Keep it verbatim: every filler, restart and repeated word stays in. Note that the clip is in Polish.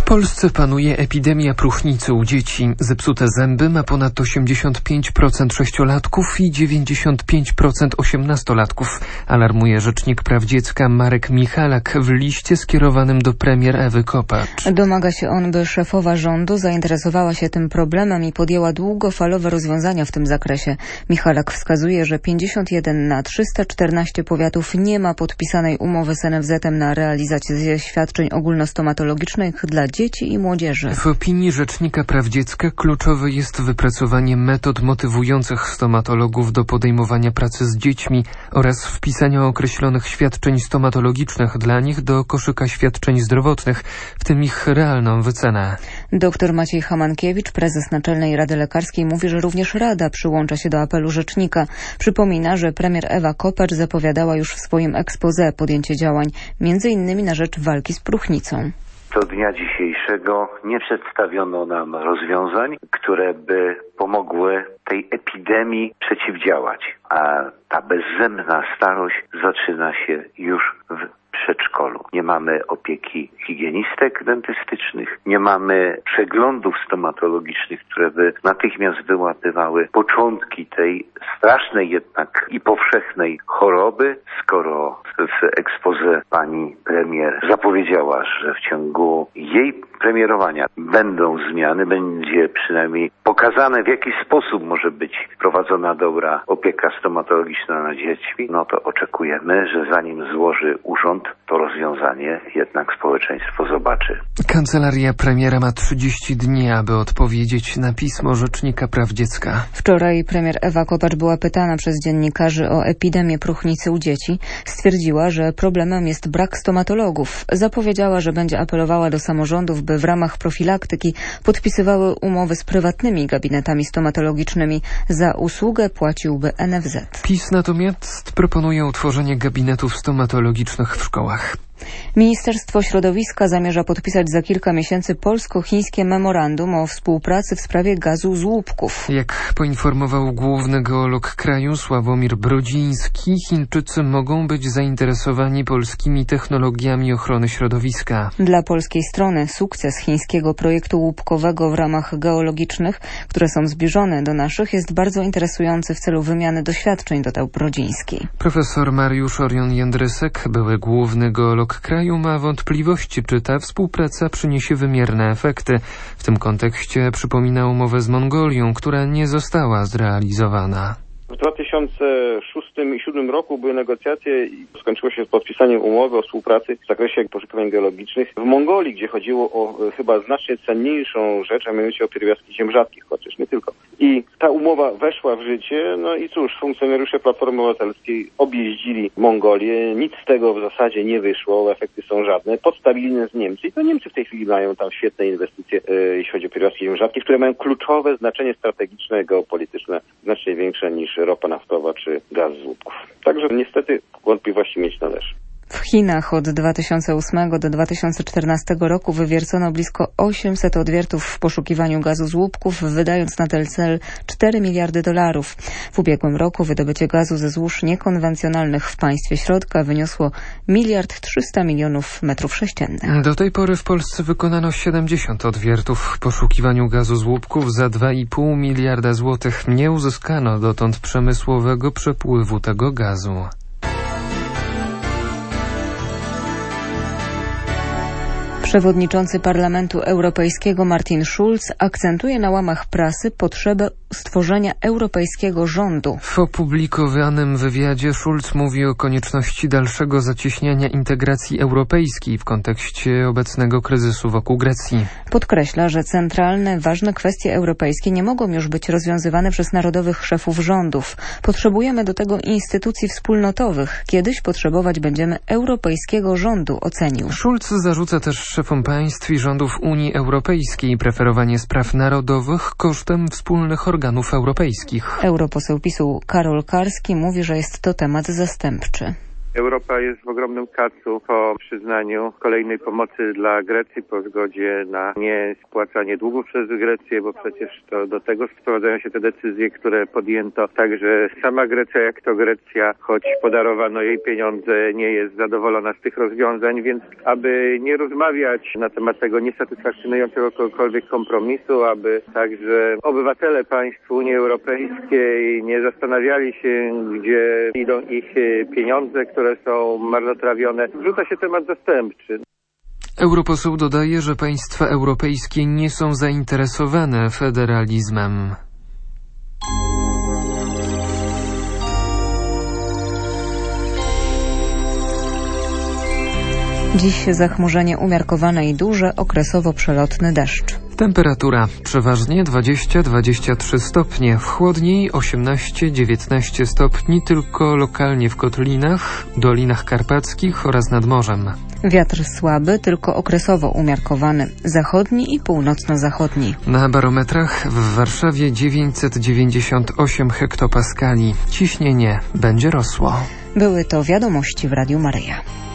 Polsce panuje epidemia próchnicy u dzieci. Zepsute zęby ma ponad osiemdziesiąt pięć procent sześciolatków i dziewięćdziesiąt pięć procent osiemnastolatków, alarmuje rzecznik praw dziecka Marek Michalak w liście skierowanym do premier Ewy Kopacz. Domaga się on, by szefowa rządu zainteresowała się tym problemem i podjęła długofalowe rozwiązania w tym zakresie. Michalak wskazuje, że pięćdziesiąt jeden na trzysta czternaście powiatów nie ma podpisanej umowy z N F Z-em na realizację świadczeń ogólnostomatologicznych dla dzieci i młodzieży. W opinii rzecznika praw dziecka kluczowe jest wypracowanie metod motywujących stomatologów do podejmowania pracy z dziećmi oraz wpisania określonych świadczeń stomatologicznych dla nich do koszyka świadczeń zdrowotnych, w tym ich realną wycenę. Doktor Maciej Hamankiewicz, prezes Naczelnej Rady Lekarskiej, mówi, że również Rada przyłącza się do apelu rzecznika. Przypomina, że premier Ewa Kopacz zapowiadała już w swoim exposé podjęcie działań, między innymi na rzecz walki z próchnicą. Do dnia dzisiejszego nie przedstawiono nam rozwiązań, które by pomogły tej epidemii przeciwdziałać, a ta bezzębna starość zaczyna się już w przedszkolu. Nie mamy opieki higienistek dentystycznych, nie mamy przeglądów stomatologicznych, które by natychmiast wyłapywały początki tej strasznej jednak i powszechnej choroby, skoro w exposé pani premier zapowiedziała, że w ciągu jej premierowania będą zmiany, będzie przynajmniej pokazane, w jaki sposób może być prowadzona dobra opieka stomatologiczna nad dziećmi, no to oczekujemy, że zanim złoży urząd, to rozwiązanie jednak społeczeństwo zobaczy. Kancelaria premiera ma trzydzieści dni, aby odpowiedzieć na pismo rzecznika praw dziecka. Wczoraj premier Ewa Kopacz była pytana przez dziennikarzy o epidemię próchnicy u dzieci. Stwierdziła, że problemem jest brak stomatologów. Zapowiedziała, że będzie apelowała do samorządów, by w ramach profilaktyki podpisywały umowy z prywatnymi gabinetami stomatologicznymi. Za usługę płaciłby N F Z. PiS natomiast proponuje utworzenie gabinetów stomatologicznych w szkołach. Ministerstwo Środowiska zamierza podpisać za kilka miesięcy polsko-chińskie memorandum o współpracy w sprawie gazu z łupków. Jak poinformował główny geolog kraju Sławomir Brodziński, Chińczycy mogą być zainteresowani polskimi technologiami ochrony środowiska. Dla polskiej strony sukces chińskiego projektu łupkowego w ramach geologicznych, które są zbliżone do naszych, jest bardzo interesujący w celu wymiany doświadczeń, dodał Brodziński. Profesor Mariusz Orion-Jędrysek, były główny geolog kraju, ma wątpliwości, czy ta współpraca przyniesie wymierne efekty. W tym kontekście przypomina umowę z Mongolią, która nie została zrealizowana. W dwa tysiące szóstym i dwa tysiące siódmym roku były negocjacje i skończyło się z podpisaniem umowy o współpracy w zakresie poszukiwań geologicznych w Mongolii, gdzie chodziło o chyba znacznie cenniejszą rzecz, a mianowicie o pierwiastki ziem rzadkich, chociaż nie tylko. I ta umowa weszła w życie, no i cóż, funkcjonariusze Platformy Obywatelskiej objeździli Mongolię, nic z tego w zasadzie nie wyszło, efekty są żadne, podstawili nas Niemcy i to Niemcy w tej chwili mają tam świetne inwestycje, yy, jeśli chodzi o pierwiastki ziem rzadkich, które mają kluczowe znaczenie strategiczne, geopolityczne, znacznie większe niż ropa naftowa czy gaz z łupków. Także niestety wątpliwości mieć należy. W Chinach od dwa tysiące ósmego do dwa tysiące czternastego roku wywiercono blisko osiemset odwiertów w poszukiwaniu gazu z łupków, wydając na ten cel cztery miliardy dolarów. W ubiegłym roku wydobycie gazu ze złóż niekonwencjonalnych w państwie środka wyniosło miliard trzysta milionów metrów sześciennych. Do tej pory w Polsce wykonano siedemdziesiąt odwiertów w poszukiwaniu gazu z łupków za dwa i pół miliarda złotych. Nie uzyskano dotąd przemysłowego przepływu tego gazu. Przewodniczący Parlamentu Europejskiego Martin Schulz akcentuje na łamach prasy potrzebę stworzenia europejskiego rządu. W opublikowanym wywiadzie Schulz mówi o konieczności dalszego zacieśniania integracji europejskiej w kontekście obecnego kryzysu wokół Grecji. Podkreśla, że centralne, ważne kwestie europejskie nie mogą już być rozwiązywane przez narodowych szefów rządów. Potrzebujemy do tego instytucji wspólnotowych. Kiedyś potrzebować będziemy europejskiego rządu, ocenił. Schulz zarzuca też szefom państw i rządów Unii Europejskiej preferowanie spraw narodowych kosztem wspólnych organów europejskich. Europoseł PiSu Karol Karski mówi, że jest to temat zastępczy. Europa jest w ogromnym kacu po przyznaniu kolejnej pomocy dla Grecji po zgodzie na niespłacanie długów przez Grecję, bo przecież to do tego sprowadzają się te decyzje, które podjęto. Także sama Grecja, jak to Grecja, choć podarowano jej pieniądze, nie jest zadowolona z tych rozwiązań, więc aby nie rozmawiać na temat tego niesatysfakcjonującego kogokolwiek kompromisu, aby także obywatele państw Unii Europejskiej nie zastanawiali się, gdzie idą ich pieniądze, które są marnotrawione. Wrzuca się temat zastępczy. Europoseł dodaje, że państwa europejskie nie są zainteresowane federalizmem. Dziś zachmurzenie umiarkowane i duże, okresowo przelotny deszcz. Temperatura przeważnie dwadzieścia do dwudziestu trzech stopni, w chłodniej osiemnaście do dziewiętnastu stopni, tylko lokalnie w kotlinach, dolinach karpackich oraz nad morzem. Wiatr słaby, tylko okresowo umiarkowany, zachodni i północno-zachodni. Na barometrach w Warszawie dziewięćset dziewięćdziesiąt osiem hektopaskali. Ciśnienie będzie rosło. Były to wiadomości w Radiu Maryja.